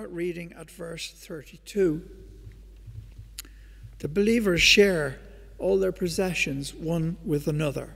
start reading at verse 32. The believers share all their possessions one with another.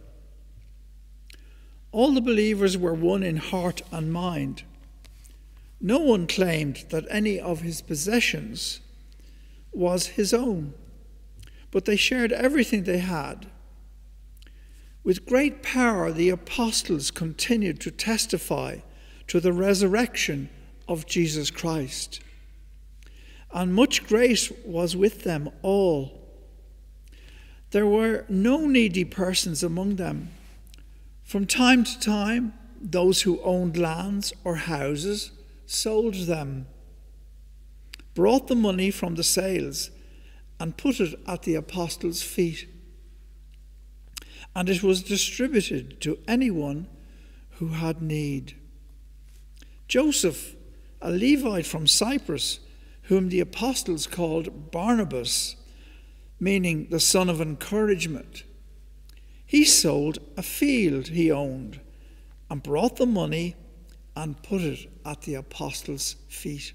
All the believers were one in heart and mind. No one claimed that any of his possessions was his own, but they shared everything they had. With great power, the apostles continued to testify to the resurrection of Jesus Christ, and much grace was with them all. There were no needy persons among them. From time to time, those who owned lands or houses sold them, brought the money from the sales, and put it at the apostles' feet. And it was distributed to anyone who had need. Joseph, a Levite from Cyprus, whom the apostles called Barnabas, meaning the son of encouragement, he sold a field he owned and brought the money and put it at the apostles' feet.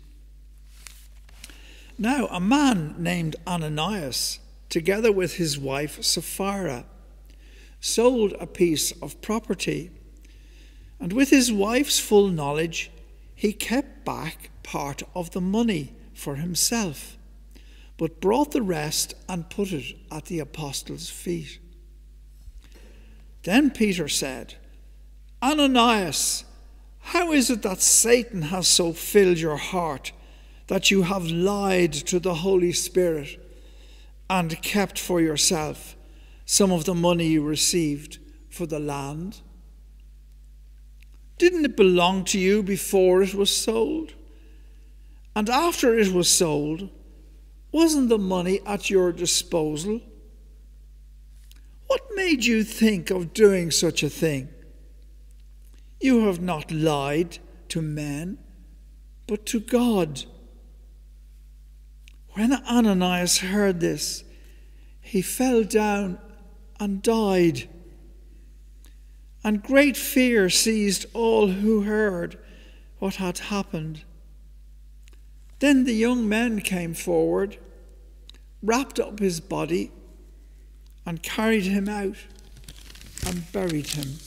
Now a man named Ananias, together with his wife Sapphira, sold a piece of property, and with his wife's full knowledge, he kept back part of the money for himself, but brought the rest and put it at the apostles' feet. Then Peter said, Ananias, how is it that Satan has so filled your heart that you have lied to the Holy Spirit and kept for yourself some of the money you received for the land? Didn't it belong to you before it was sold? And after it was sold, wasn't the money at your disposal? What made you think of doing such a thing? You have not lied to men, but to God. When Ananias heard this, he fell down and died. And great fear seized all who heard what had happened. Then the young men came forward, wrapped up his body, and carried him out and buried him.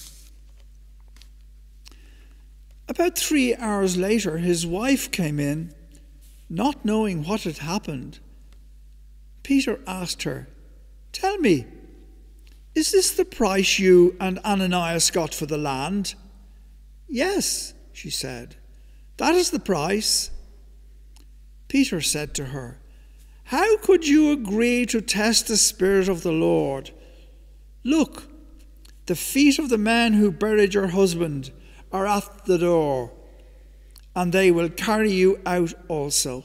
About 3 hours later, his wife came in, not knowing what had happened. Peter asked her, "Tell me, is this the price you and Ananias got for the land?" "Yes," she said, "that is the price." Peter said to her, "How could you agree to test the Spirit of the Lord? Look, the feet of the men who buried your husband are at the door, and they will carry you out also."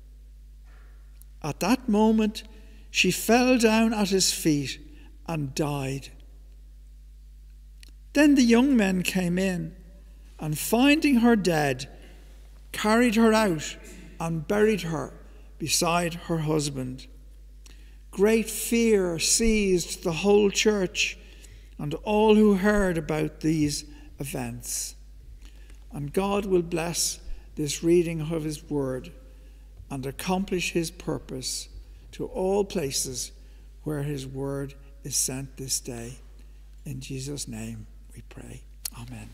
At that moment, she fell down at his feet and died. Then the young men came in, and finding her dead, carried her out and buried her beside her husband. Great fear seized the whole church and all who heard about these events. And God will bless this reading of his word and accomplish his purpose to all places where his word is sent this day. In Jesus' name we pray. Amen.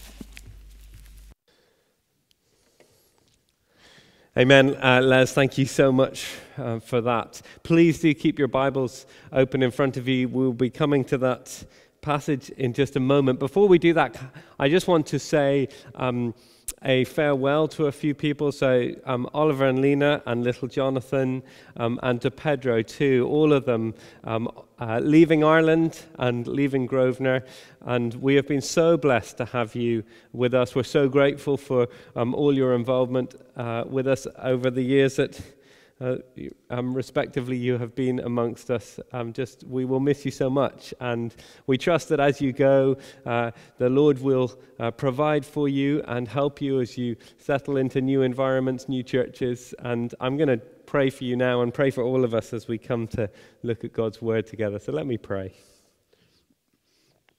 Amen. Les, thank you so much for that. Please do keep your Bibles open in front of you. We'll be coming to that passage in just a moment. Before we do that, I just want to say a farewell to a few people. So Oliver and Lena and little Jonathan and to Pedro too, all of them leaving Ireland and leaving Grosvenor. And we have been so blessed to have you with us. We're so grateful for all your involvement with us over the years that respectively you have been amongst us. We will miss you so much, and we trust that as you go, the Lord will provide for you and help you as you settle into new environments, new churches. And I'm going to pray for you now and pray for all of us as we come to look at God's word together. So let me pray.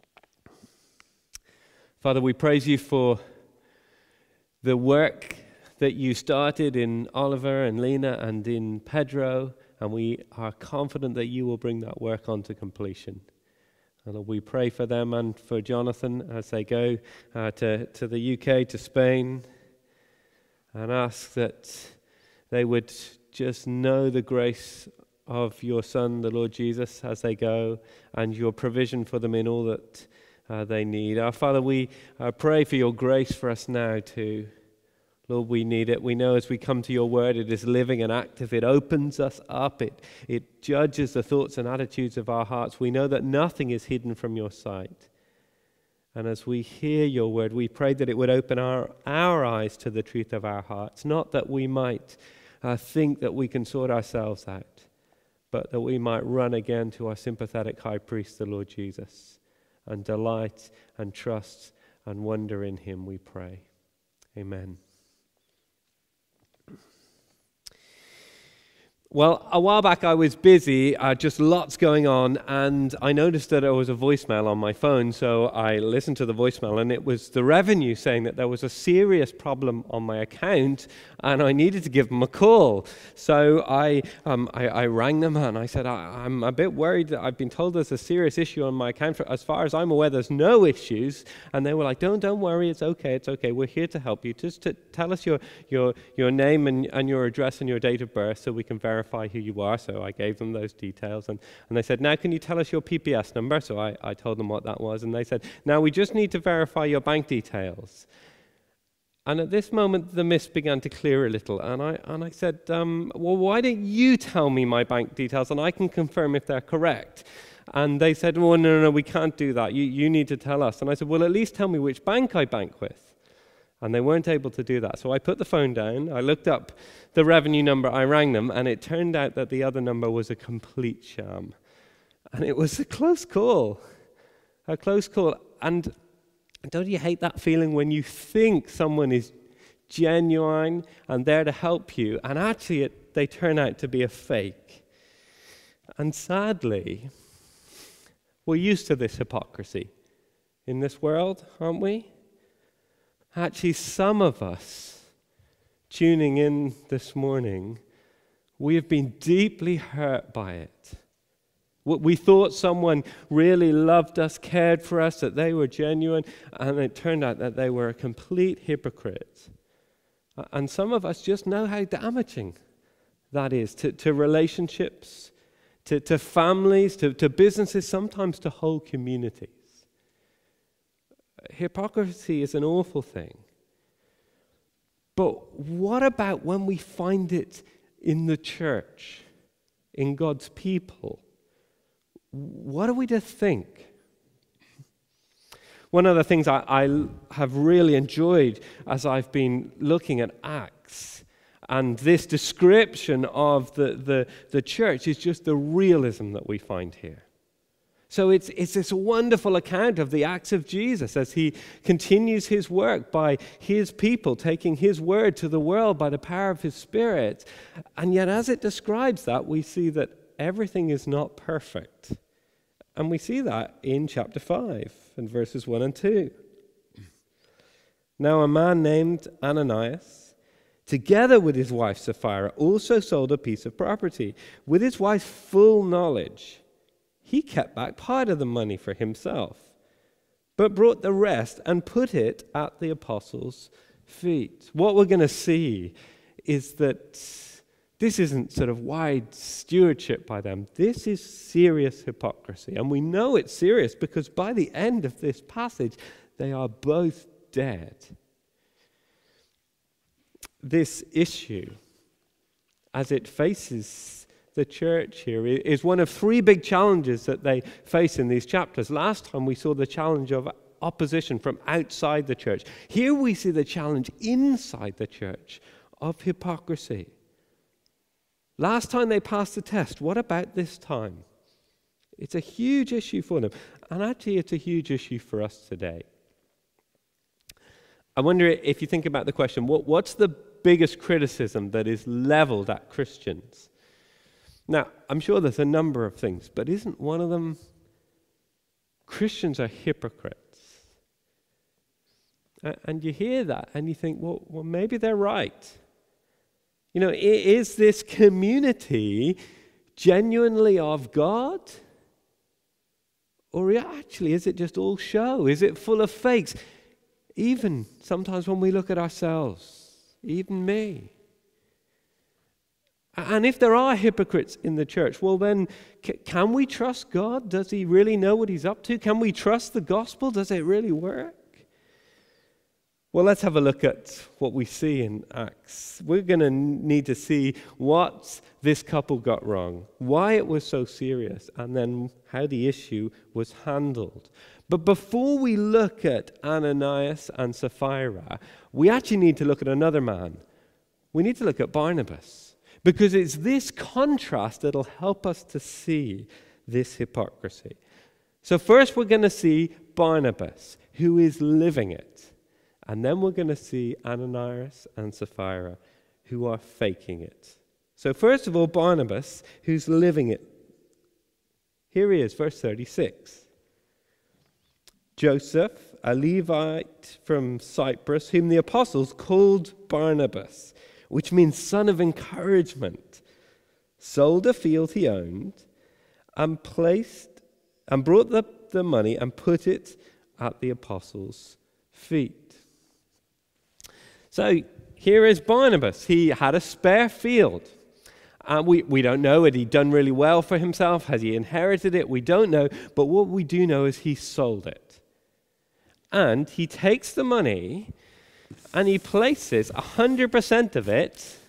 Father, we praise you for the work that you started in Oliver and Lena and in Pedro, and we are confident that you will bring that work on to completion. And Lord, we pray for them and for Jonathan as they go to the UK, to Spain, and ask that they would just know the grace of your Son, the Lord Jesus, as they go, and your provision for them in all that they need. Our Father, we pray for your grace for us now too. Lord, we need it. We know as we come to your word, it is living and active. It opens us up. It judges the thoughts and attitudes of our hearts. We know that nothing is hidden from your sight. And as we hear your word, we pray that it would open our eyes to the truth of our hearts, not that we might think that we can sort ourselves out, but that we might run again to our sympathetic high priest, the Lord Jesus, and delight and trust and wonder in him, we pray. Amen. Well, a while back I was busy, just lots going on, and I noticed that there was a voicemail on my phone, so I listened to the voicemail, and it was the revenue saying that there was a serious problem on my account, and I needed to give them a call. So I rang them, and I said, I'm a bit worried that I've been told there's a serious issue on my account. As far as I'm aware, there's no issues. And they were like, don't worry, it's okay. We're here to help you. Just to tell us your name and your address and your date of birth so we can verify who you are. So I gave them those details, and they said, now can you tell us your PPS number? So I told them what that was, and they said, now we just need to verify your bank details. And at this moment the mist began to clear a little, and I said, well, why don't you tell me my bank details and I can confirm if they're correct? And they said, well, no, we can't do that. You need to tell us. And I said, well, at least tell me which bank I bank with. And they weren't able to do that. So I put the phone down, I looked up the revenue number, I rang them, and it turned out that the other number was a complete sham. And it was a close call. And don't you hate that feeling when you think someone is genuine and there to help you, and actually they turn out to be a fake? And sadly, we're used to this hypocrisy in this world, aren't we? Actually, some of us tuning in this morning, we have been deeply hurt by it. We thought someone really loved us, cared for us, that they were genuine, and it turned out that they were a complete hypocrite. And some of us just know how damaging that is to relationships, to families, to businesses, sometimes to whole communities. Hypocrisy is an awful thing. But what about when we find it in the church, in God's people? What are we to think? One of the things I have really enjoyed as I've been looking at Acts and this description of the church is just the realism that we find here. So it's this wonderful account of the acts of Jesus as he continues his work by his people, taking his word to the world by the power of his Spirit. And yet as it describes that, we see that everything is not perfect. And we see that in chapter 5 and verses 1 and 2. Now a man named Ananias, together with his wife Sapphira, also sold a piece of property. With his wife's full knowledge, he kept back part of the money for himself, but brought the rest and put it at the apostles' feet. What we're going to see is that this isn't sort of wide stewardship by them. This is serious hypocrisy. And we know it's serious because by the end of this passage, they are both dead. This issue, as it faces the church here, is one of three big challenges that they face in these chapters. Last time we saw the challenge of opposition from outside the church. Here we see the challenge inside the church of hypocrisy. Last time they passed the test. What about this time? It's a huge issue for them. And actually it's a huge issue for us today. I wonder if you think about the question, what's the biggest criticism that is leveled at Christians? Now, I'm sure there's a number of things, but isn't one of them Christians are hypocrites? And you hear that and you think, well, maybe they're right. You know, is this community genuinely of God? Or actually, is it just all show? Is it full of fakes? Even sometimes when we look at ourselves, even me. And if there are hypocrites in the church, well then, can we trust God? Does he really know what he's up to? Can we trust the gospel? Does it really work? Well, let's have a look at what we see in Acts. We're going to need to see what this couple got wrong, why it was so serious, and then how the issue was handled. But before we look at Ananias and Sapphira, we actually need to look at another man. We need to look at Barnabas, because it's this contrast that'll help us to see this hypocrisy. So first we're going to see Barnabas, who is living it. And then we're going to see Ananias and Sapphira, who are faking it. So first of all, Barnabas, who's living it. Here he is, verse 36. Joseph, a Levite from Cyprus, whom the apostles called Barnabas, which means son of encouragement, sold a field he owned and brought the money and put it at the apostles' feet. So here is Barnabas. He had a spare field. We don't know, had he done really well for himself? Has he inherited it? We don't know. But what we do know is he sold it. And he takes the money and he places 100% of it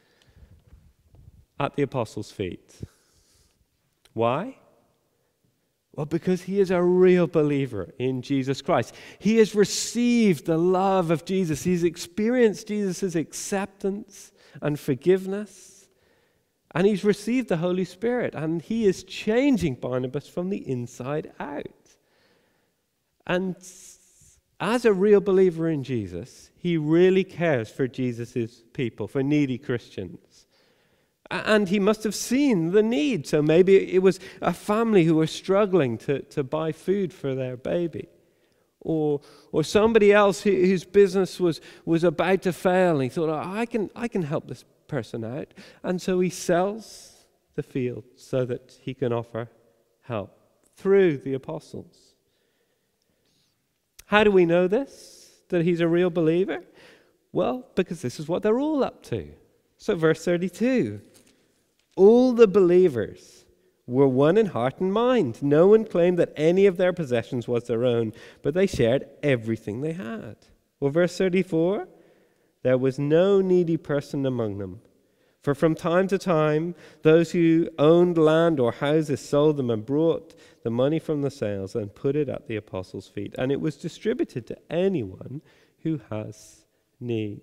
at the apostles' feet. Why? Well, because he is a real believer in Jesus Christ. He has received the love of Jesus. He's experienced Jesus' acceptance and forgiveness. And he's received the Holy Spirit. And he is changing Barnabas from the inside out. And as a real believer in Jesus, he really cares for Jesus' people, for needy Christians. And he must have seen the need. So maybe it was a family who were struggling to buy food for their baby. Or somebody else whose business was about to fail. And he thought, I can help this person out. And so he sells the field so that he can offer help through the apostles. How do we know this? That he's a real believer? Well, because this is what they're all up to. So verse 32. All the believers were one in heart and mind. No one claimed that any of their possessions was their own, but they shared everything they had. Well, verse 34, there was no needy person among them. For from time to time, those who owned land or houses sold them and brought the money from the sales and put it at the apostles' feet. And it was distributed to anyone who has need.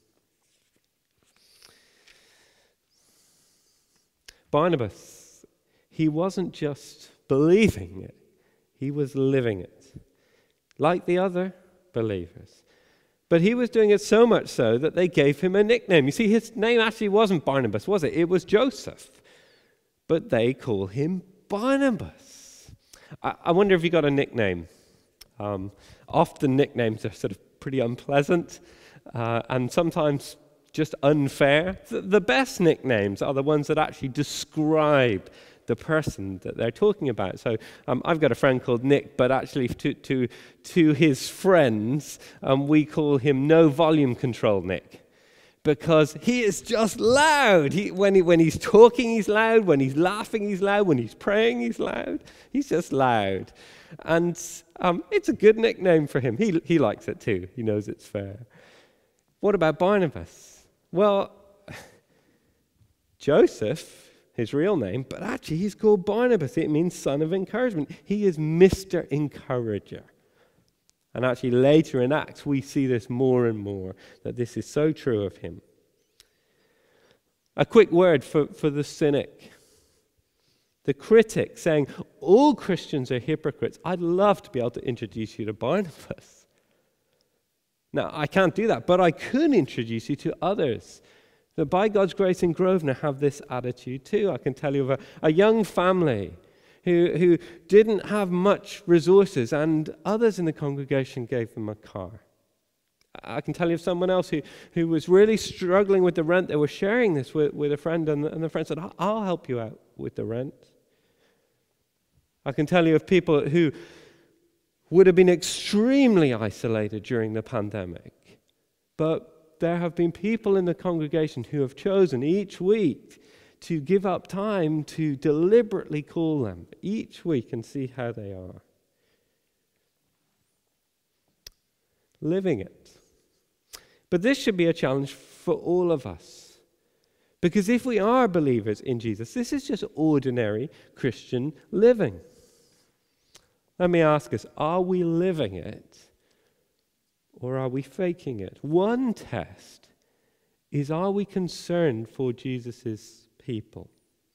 Barnabas, he wasn't just believing it, he was living it, like the other believers. But he was doing it so much so that they gave him a nickname. You see, his name actually wasn't Barnabas, was it? It was Joseph. But they call him Barnabas. I wonder if he got a nickname. Often nicknames are sort of pretty unpleasant and sometimes just unfair. The best nicknames are the ones that actually describe the person that they're talking about. So I've got a friend called Nick, but actually to his friends, we call him No Volume Control Nick, because he is just loud. When he's talking, he's loud. When he's laughing, he's loud. When he's praying, he's loud. He's just loud. And it's a good nickname for him. He likes it too. He knows it's fair. What about Barnabas? Well, Joseph, his real name, but actually he's called Barnabas. It means son of encouragement. He is Mr. Encourager. And actually later in Acts, we see this more and more, that this is so true of him. A quick word for the cynic, the critic saying, all Christians are hypocrites. I'd love to be able to introduce you to Barnabas. Now, I can't do that, but I could introduce you to others that by God's grace in Grosvenor have this attitude too. I can tell you of a young family who didn't have much resources, and others in the congregation gave them a car. I can tell you of someone else who was really struggling with the rent. They were sharing this with a friend, and the friend said, I'll help you out with the rent. I can tell you of people who would have been extremely isolated during the pandemic. But there have been people in the congregation who have chosen each week to give up time to deliberately call them each week and see how they are. Living it. But this should be a challenge for all of us. Because if we are believers in Jesus, this is just ordinary Christian living. Let me ask us, are we living it or are we faking it? One test is, are we concerned for Jesus' people?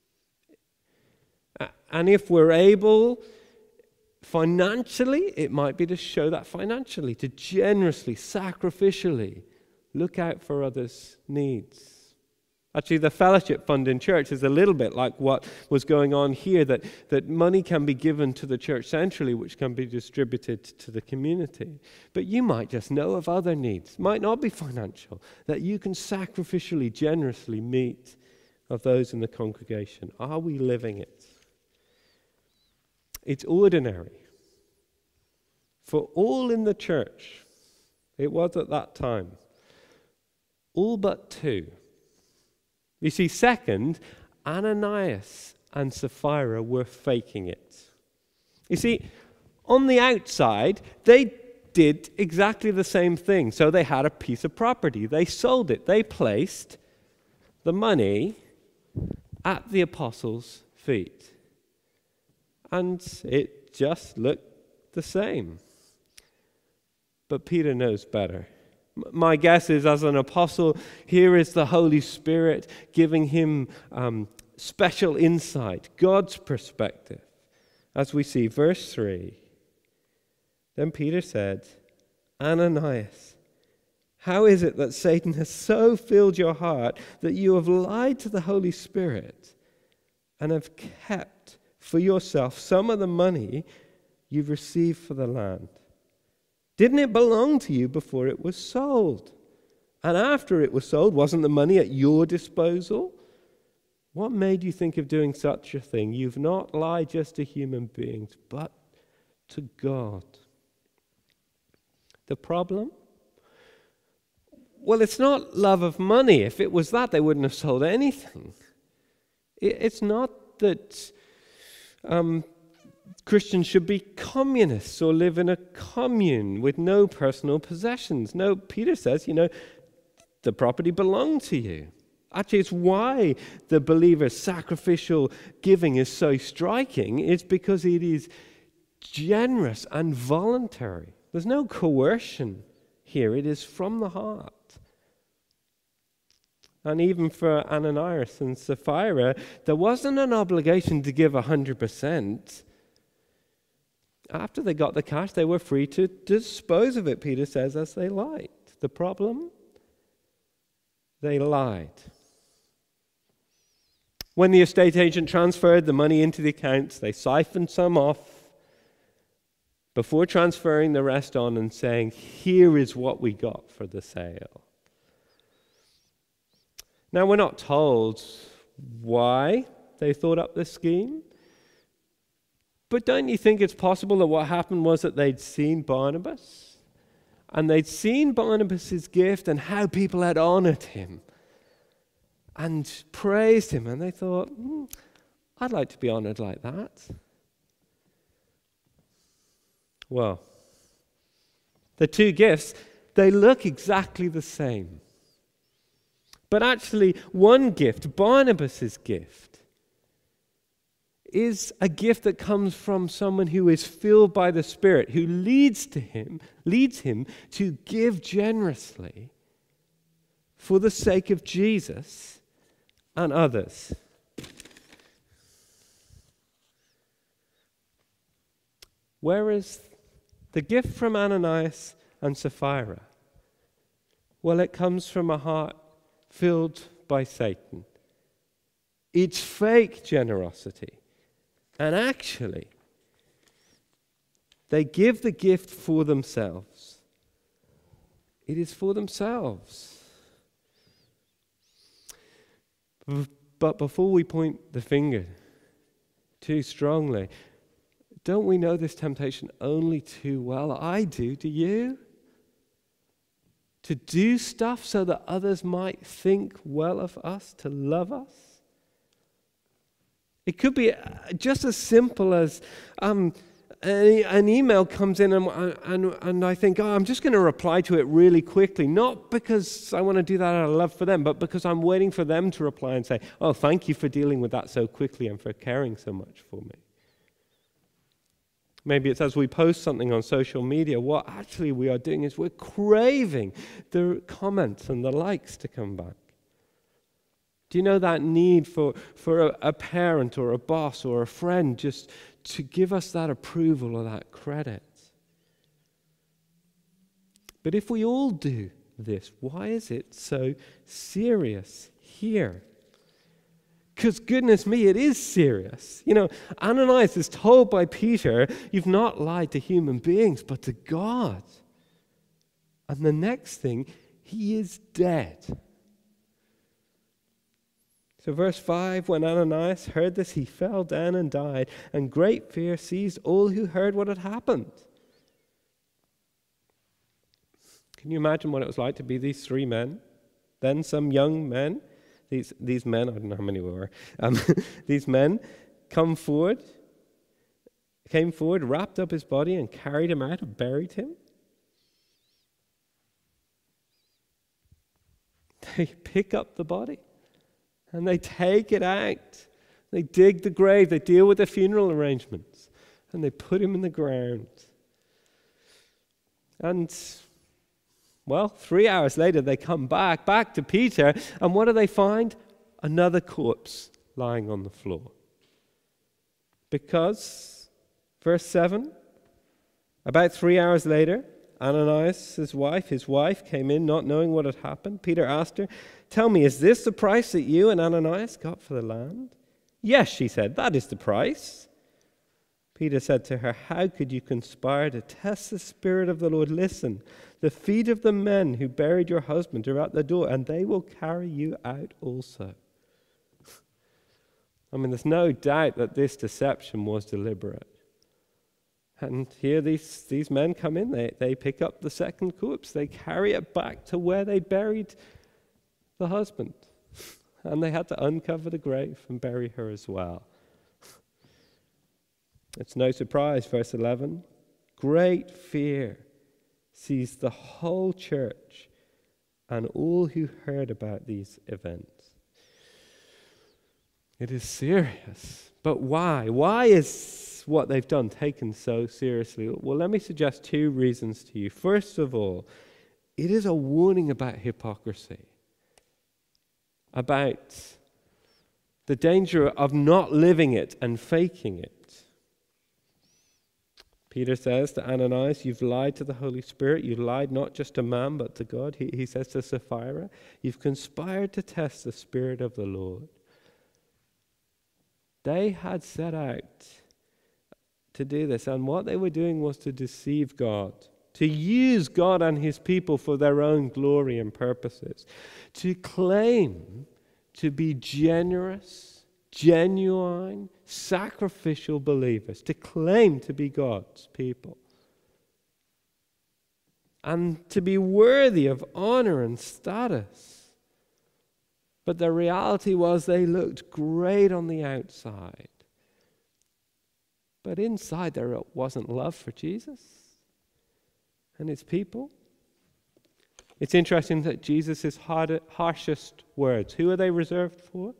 And if we're able financially, it might be to show that financially, to generously, sacrificially look out for others' needs. Actually, the fellowship fund in church is a little bit like what was going on here, that money can be given to the church centrally, which can be distributed to the community. But you might just know of other needs, might not be financial, that you can sacrificially, generously meet of those in the congregation. Are we living it? It's ordinary. For all in the church, it was at that time, all but two. You see, second, Ananias and Sapphira were faking it. You see, on the outside, they did exactly the same thing. So they had a piece of property. They sold it. They placed the money at the apostles' feet. And it just looked the same. But Peter knows better. My guess is, as an apostle, here is the Holy Spirit giving him special insight, God's perspective. As we see, verse 3, then Peter said, Ananias, how is it that Satan has so filled your heart that you have lied to the Holy Spirit and have kept for yourself some of the money you've received for the land? Didn't it belong to you before it was sold? And after it was sold, wasn't the money at your disposal? What made you think of doing such a thing? You've not lied just to human beings, but to God. The problem? Well, it's not love of money. If it was that, they wouldn't have sold anything. It's not that Christians should be communists or live in a commune with no personal possessions. No, Peter says, the property belonged to you. Actually, it's why the believer's sacrificial giving is so striking. It's because it is generous and voluntary. There's no coercion here. It is from the heart. And even for Ananias and Sapphira, there wasn't an obligation to give 100%. After they got the cash, they were free to dispose of it, Peter says, as they liked. The problem? They lied. When the estate agent transferred the money into the accounts, they siphoned some off before transferring the rest on and saying, here is what we got for the sale. Now, we're not told why they thought up this scheme. But don't you think it's possible that what happened was that they'd seen Barnabas, and they'd seen Barnabas' gift and how people had honored him and praised him, and they thought, I'd like to be honored like that. Well, the two gifts, they look exactly the same. But actually, one gift, Barnabas' gift, is a gift that comes from someone who is filled by the Spirit, who leads him to give generously for the sake of Jesus and others. Whereas the gift from Ananias and Sapphira, well, it comes from a heart filled by Satan. It's fake generosity. And actually, they give the gift for themselves. It is for themselves. But before we point the finger too strongly, don't we know this temptation only too well? I do you? To do stuff so that others might think well of us, to love us. It could be just as simple as an email comes in and I think, I'm just going to reply to it really quickly. Not because I want to do that out of love for them, but because I'm waiting for them to reply and say, oh, thank you for dealing with that so quickly and for caring so much for me. Maybe it's as we post something on social media, what actually we are doing is we're craving the comments and the likes to come back. Do you know that need for a parent or a boss or a friend just to give us that approval or that credit? But if we all do this, why is it so serious here? Because goodness me, it is serious. You know, Ananias is told by Peter, you've not lied to human beings, but to God. And the next thing, he is dead. So verse 5, when Ananias heard this, he fell down and died, and great fear seized all who heard what had happened. Can you imagine what it was like to be these three men? Then some young men. These men, I don't know how many we were, these men came forward, wrapped up his body and carried him out and buried him. They pick up the body and they take it out. They dig the grave, they deal with the funeral arrangements, and they put him in the ground. And well, 3 hours later, they come back to Peter, and what do they find? Another corpse lying on the floor. Because, verse 7, about 3 hours later, Ananias' his wife came in not knowing what had happened. Peter asked her, tell me, is this the price that you and Ananias got for the land? Yes, she said, that is the price. Peter said to her, how could you conspire to test the Spirit of the Lord? Listen, the feet of the men who buried your husband are at the door, and they will carry you out also. I mean, there's no doubt that this deception was deliberate. And here these men come in, they pick up the second corpse, they carry it back to where they buried the husband. And they had to uncover the grave and bury her as well. It's no surprise, verse 11, great fear seized the whole church and all who heard about these events. It is serious. But why? Why is what they've done taken so seriously? Well, let me suggest two reasons to you. First of all, it is a warning about hypocrisy, about the danger of not living it and faking it. Peter says to Ananias, you've lied to the Holy Spirit. You've lied not just to man, but to God. He says to Sapphira, you've conspired to test the Spirit of the Lord. They had set out to do this, and what they were doing was to deceive God, to use God and his people for their own glory and purposes, to claim to be generous, genuine, sacrificial believers, to claim to be God's people, and to be worthy of honor and status. But the reality was they looked great on the outside, but inside there wasn't love for Jesus and his people. It's interesting that Jesus' harshest words, who are they reserved for?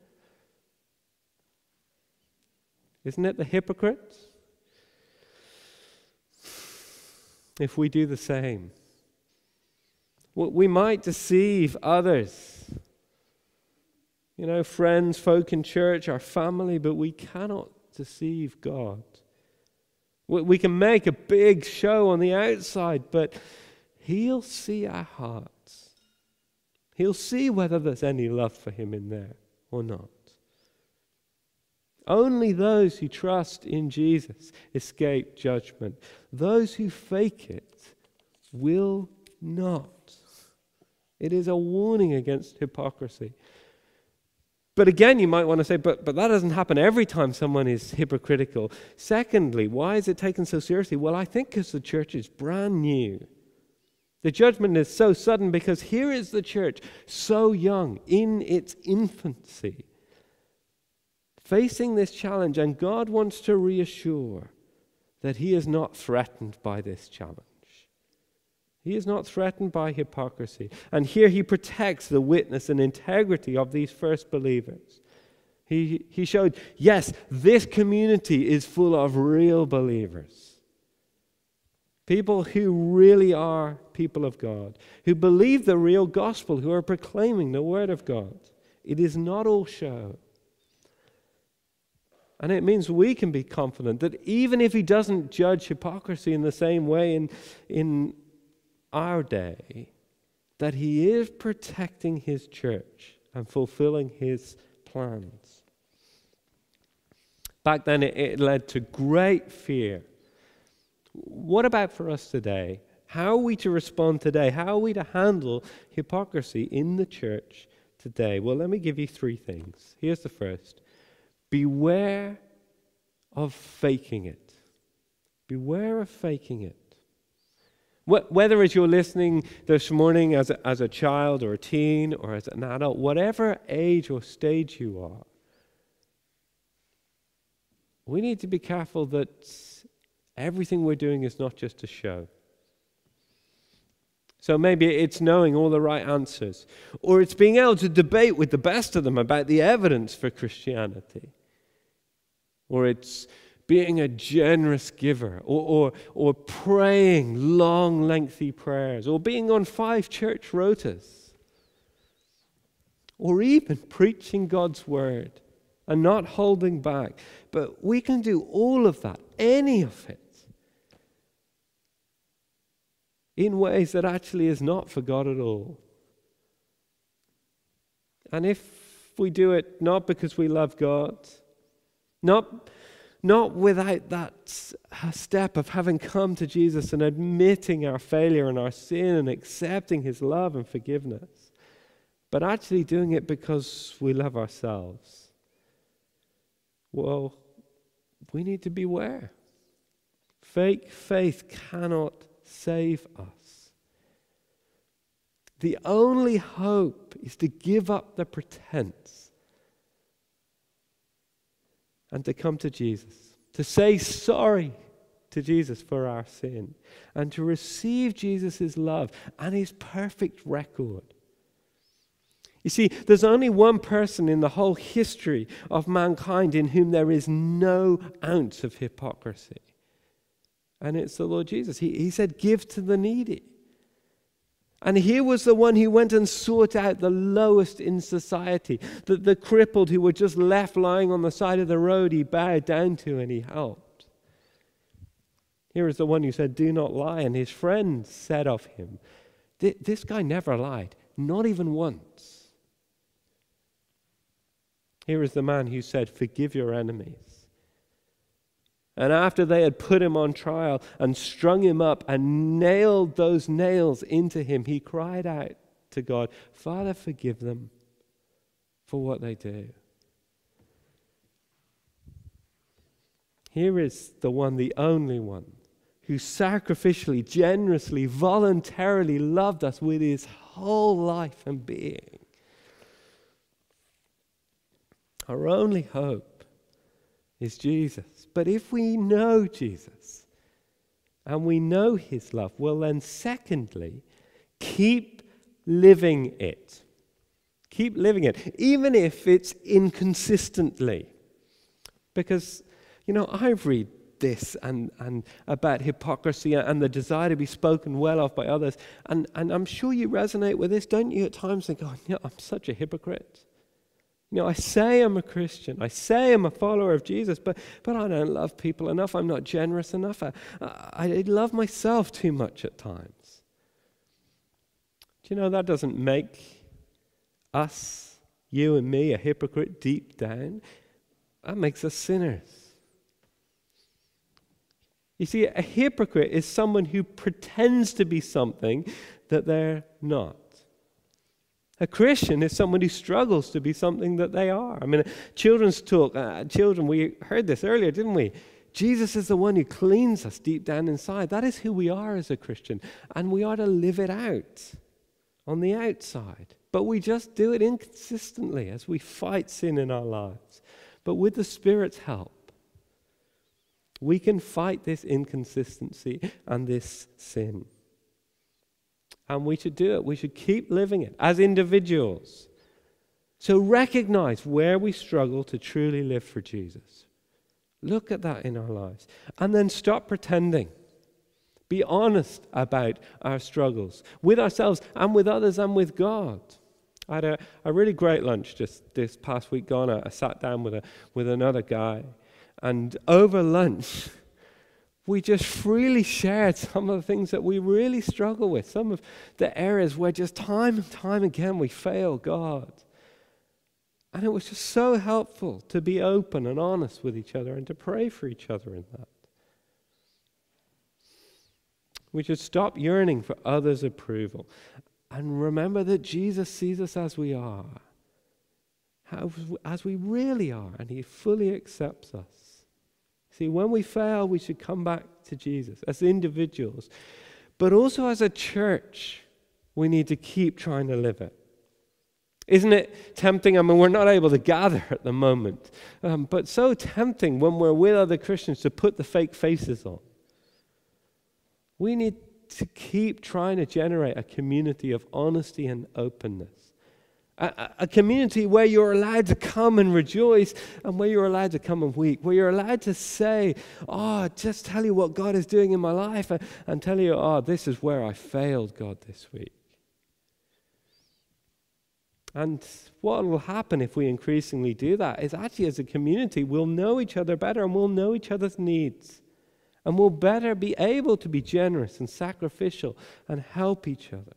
Isn't it the hypocrites? If we do the same, we might deceive others. You know, friends, folk in church, our family, but we cannot deceive God. We can make a big show on the outside, but he'll see our hearts. He'll see whether there's any love for him in there or not. Only those who trust in Jesus escape judgment. Those who fake it will not. It is a warning against hypocrisy. But again, you might want to say, but that doesn't happen every time someone is hypocritical. Secondly, why is it taken so seriously? Well, I think because the church is brand new. The judgment is so sudden because here is the church, so young, in its infancy, facing this challenge, and God wants to reassure that he is not threatened by this challenge. He is not threatened by hypocrisy. And here he protects the witness and integrity of these first believers. He showed, yes, this community is full of real believers. People who really are people of God, who believe the real gospel, who are proclaiming the word of God. It is not all show. And it means we can be confident that even if he doesn't judge hypocrisy in the same way in our day, that he is protecting his church and fulfilling his plans. Back then it led to great fear. What about for us today? How are we to respond today? How are we to handle hypocrisy in the church today? Well, let me give you 3 things. Here's the first. Beware of faking it. Beware of faking it. Whether as you're listening this morning as a child or a teen or as an adult, whatever age or stage you are, we need to be careful that everything we're doing is not just a show. So maybe it's knowing all the right answers, or it's being able to debate with the best of them about the evidence for Christianity, or it's being a generous giver, or praying long, lengthy prayers, or being on 5 church rotas, or even preaching God's word and not holding back. But we can do all of that, any of it, in ways that actually is not for God at all. And if we do it not because we love God, not without that step of having come to Jesus and admitting our failure and our sin and accepting his love and forgiveness, but actually doing it because we love ourselves, well, we need to beware. Fake faith cannot save us. The only hope is to give up the pretense and to come to Jesus, to say sorry to Jesus for our sin, and to receive Jesus' love and his perfect record. You see, there's only one person in the whole history of mankind in whom there is no ounce of hypocrisy. And it's the Lord Jesus. He said, give to the needy. And he was the one who went and sought out the lowest in society, the crippled who were just left lying on the side of the road. He bowed down to and he helped. Here is the one who said, do not lie. And his friends said of him, this guy never lied, not even once. Here is the man who said, forgive your enemies. And after they had put him on trial and strung him up and nailed those nails into him, he cried out to God, Father, forgive them for what they do. Here is the one, the only one, who sacrificially, generously, voluntarily loved us with his whole life and being. Our only hope is Jesus. But if we know Jesus and we know his love, well then secondly, keep living it. Keep living it, even if it's inconsistently. Because, I read this and about hypocrisy and the desire to be spoken well of by others, and I'm sure you resonate with this, don't you? At times think, I'm such a hypocrite. I say I'm a Christian. I say I'm a follower of Jesus, but I don't love people enough. I'm not generous enough. I love myself too much at times. Do you know that doesn't make us, you and me, a hypocrite deep down? That makes us sinners. You see, a hypocrite is someone who pretends to be something that they're not. A Christian is someone who struggles to be something that they are. I mean, children's talk, children, we heard this earlier, didn't we? Jesus is the one who cleans us deep down inside. That is who we are as a Christian. And we are to live it out on the outside. But we just do it inconsistently as we fight sin in our lives. But with the Spirit's help, we can fight this inconsistency and this sin. And we should do it. We should keep living it as individuals. So recognize where we struggle to truly live for Jesus. Look at that in our lives. And then stop pretending. Be honest about our struggles with ourselves and with others and with God. I had a really great lunch just this past week gone. I sat down with another guy. And over lunch, we just freely shared some of the things that we really struggle with, some of the areas where just time and time again we fail God. And it was just so helpful to be open and honest with each other and to pray for each other in that. We should stop yearning for others' approval and remember that Jesus sees us as we are, as we really are, and he fully accepts us. See, when we fail, we should come back to Jesus as individuals. But also as a church, we need to keep trying to live it. Isn't it tempting? I mean, we're not able to gather at the moment. But so tempting when we're with other Christians to put the fake faces on. We need to keep trying to generate a community of honesty and openness. A community where you're allowed to come and rejoice and where you're allowed to come and weep, where you're allowed to say, just tell you what God is doing in my life and tell you, this is where I failed God this week. And what will happen if we increasingly do that is actually as a community, we'll know each other better and we'll know each other's needs. And we'll better be able to be generous and sacrificial and help each other.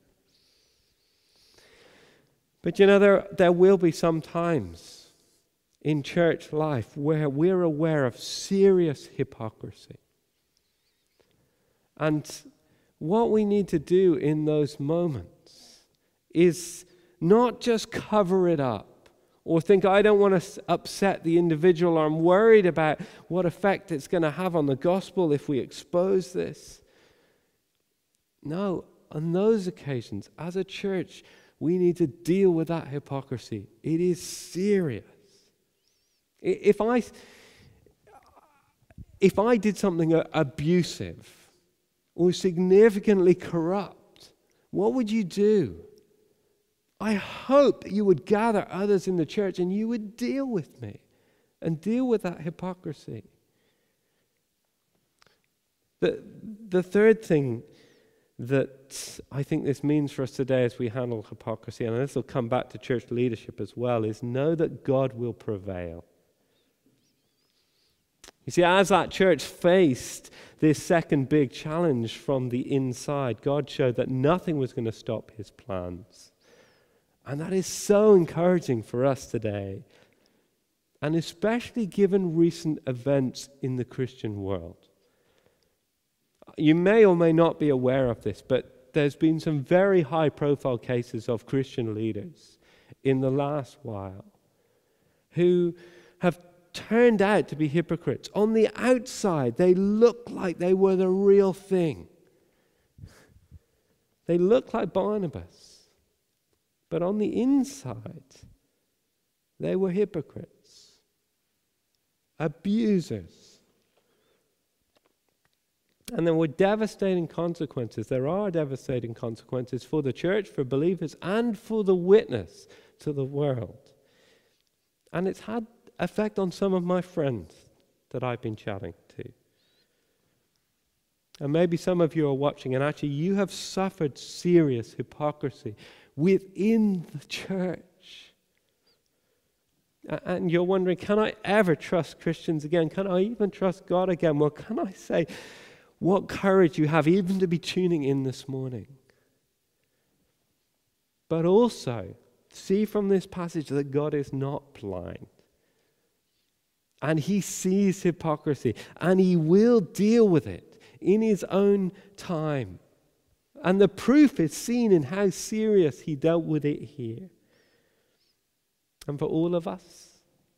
But there will be some times in church life where we're aware of serious hypocrisy. And what we need to do in those moments is not just cover it up or think, I don't want to upset the individual, or I'm worried about what effect it's going to have on the gospel if we expose this. No, on those occasions, as a church, we need to deal with that hypocrisy. It is serious. If I did something abusive or significantly corrupt, what would you do? I hope you would gather others in the church and you would deal with me and deal with that hypocrisy. The third thing that I think this means for us today as we handle hypocrisy, and this will come back to church leadership as well, is know that God will prevail. You see, as that church faced this second big challenge from the inside, God showed that nothing was going to stop his plans. And that is so encouraging for us today, and especially given recent events in the Christian world. You may or may not be aware of this, but there's been some very high-profile cases of Christian leaders in the last while who have turned out to be hypocrites. On the outside, they look like they were the real thing. They look like Barnabas. But on the inside, they were hypocrites, abusers. And there were devastating consequences. There are devastating consequences for the church, for believers, and for the witness to the world. And it's had effect on some of my friends that I've been chatting to. And maybe some of you are watching, and actually you have suffered serious hypocrisy within the church. And you're wondering, can I ever trust Christians again? Can I even trust God again? Well, can I say, what courage you have even to be tuning in this morning. But also, see from this passage that God is not blind. And he sees hypocrisy, and he will deal with it in his own time. And the proof is seen in how serious he dealt with it here. and for all of us?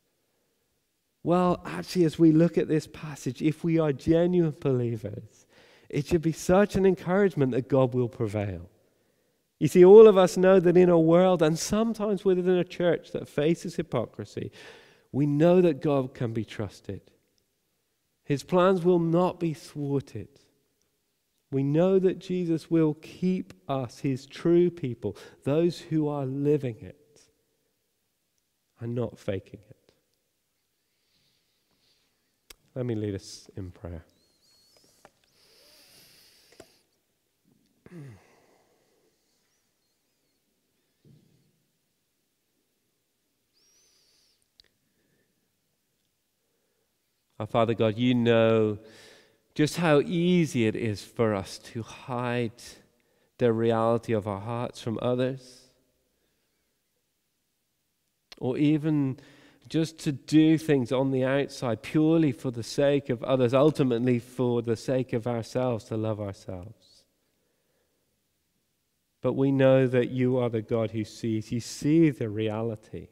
Well, actually, as we look at this passage, if we are genuine believers, it should be such an encouragement that God will prevail. You see, all of us know that in a world, and sometimes within a church that faces hypocrisy, we know that God can be trusted. His plans will not be thwarted. We know that Jesus will keep us, his true people, those who are living it and not faking it. Let me lead us in prayer. Our Father God, you know just how easy it is for us to hide the reality of our hearts from others, or even just to do things on the outside purely for the sake of others, ultimately for the sake of ourselves, to love ourselves. But we know that you are the God who sees. You see the reality.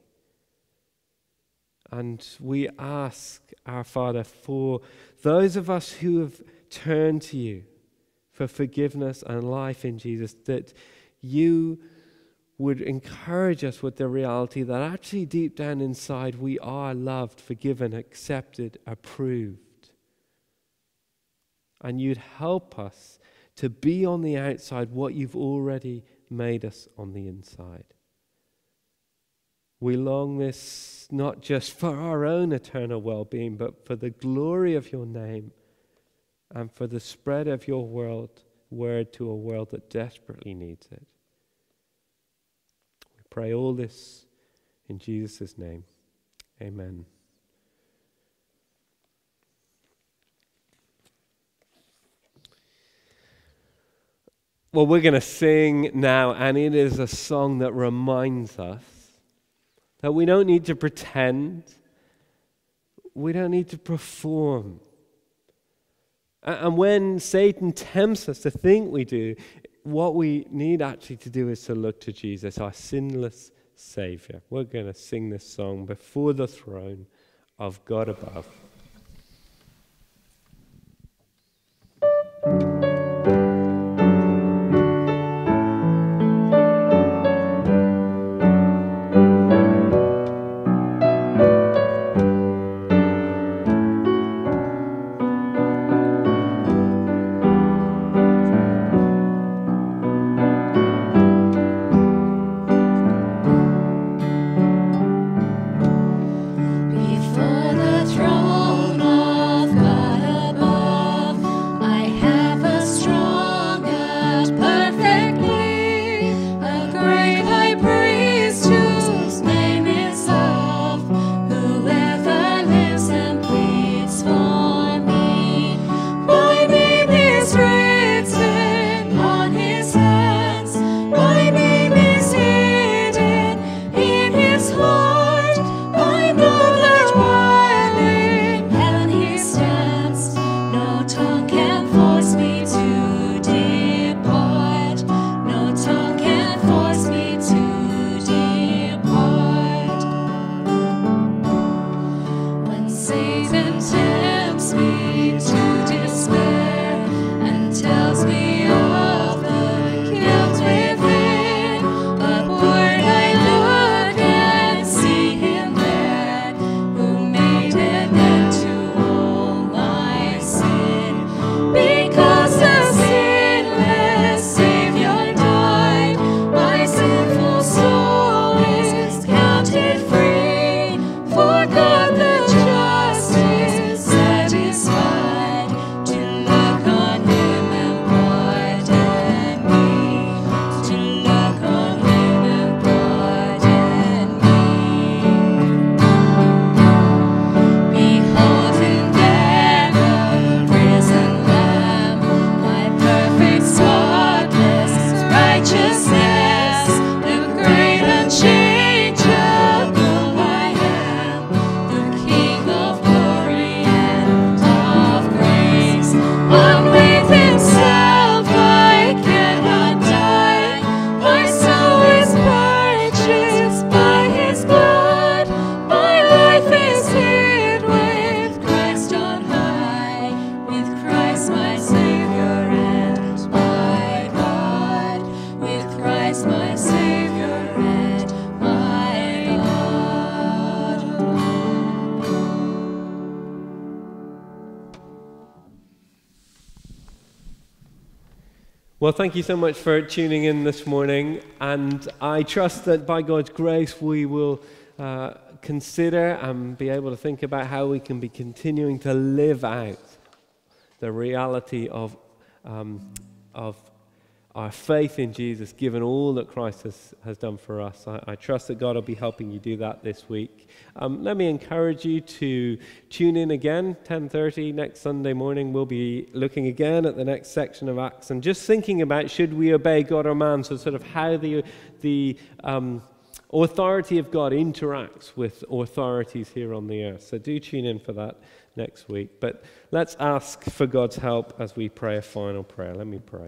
And we ask, our Father, for those of us who have turned to you for forgiveness and life in Jesus, that you would encourage us with the reality that actually deep down inside we are loved, forgiven, accepted, approved. And you'd help us to be on the outside what you've already made us on the inside. We long this not just for our own eternal well-being, but for the glory of your name and for the spread of your word to a world that desperately needs it. We pray all this in Jesus' name. Amen. Well, we're going to sing now, and it is a song that reminds us that we don't need to pretend, we don't need to perform. And when Satan tempts us to think we do, what we need actually to do is to look to Jesus, our sinless Savior. We're going to sing this song before the throne of God above. God the justice. Well, thank you so much for tuning in this morning, and I trust that by God's grace we will consider and be able to think about how we can be continuing to live out the reality of our faith in Jesus, given all that Christ has done for us. I trust that God will be helping you do that this week. Let me encourage you to tune in again, 10:30 next Sunday morning. We'll be looking again at the next section of Acts and just thinking about, should we obey God or man? So sort of how the authority of God interacts with authorities here on the earth. So do tune in for that next week. But let's ask for God's help as we pray a final prayer. Let me pray.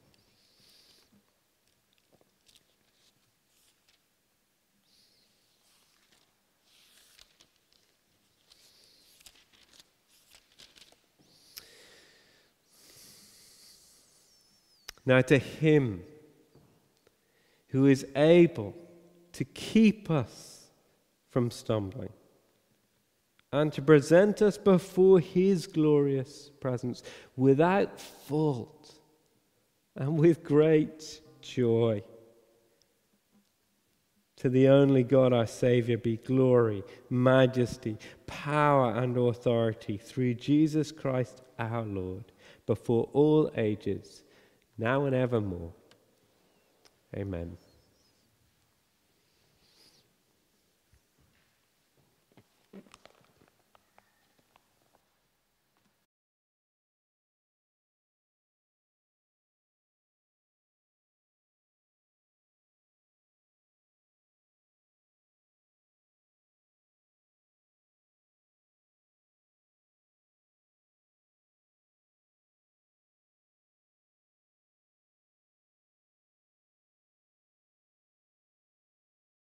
Now to him who is able to keep us from stumbling and to present us before his glorious presence without fault and with great joy. To the only God our Saviour be glory, majesty, power and authority through Jesus Christ our Lord, before all ages, now and evermore. Amen.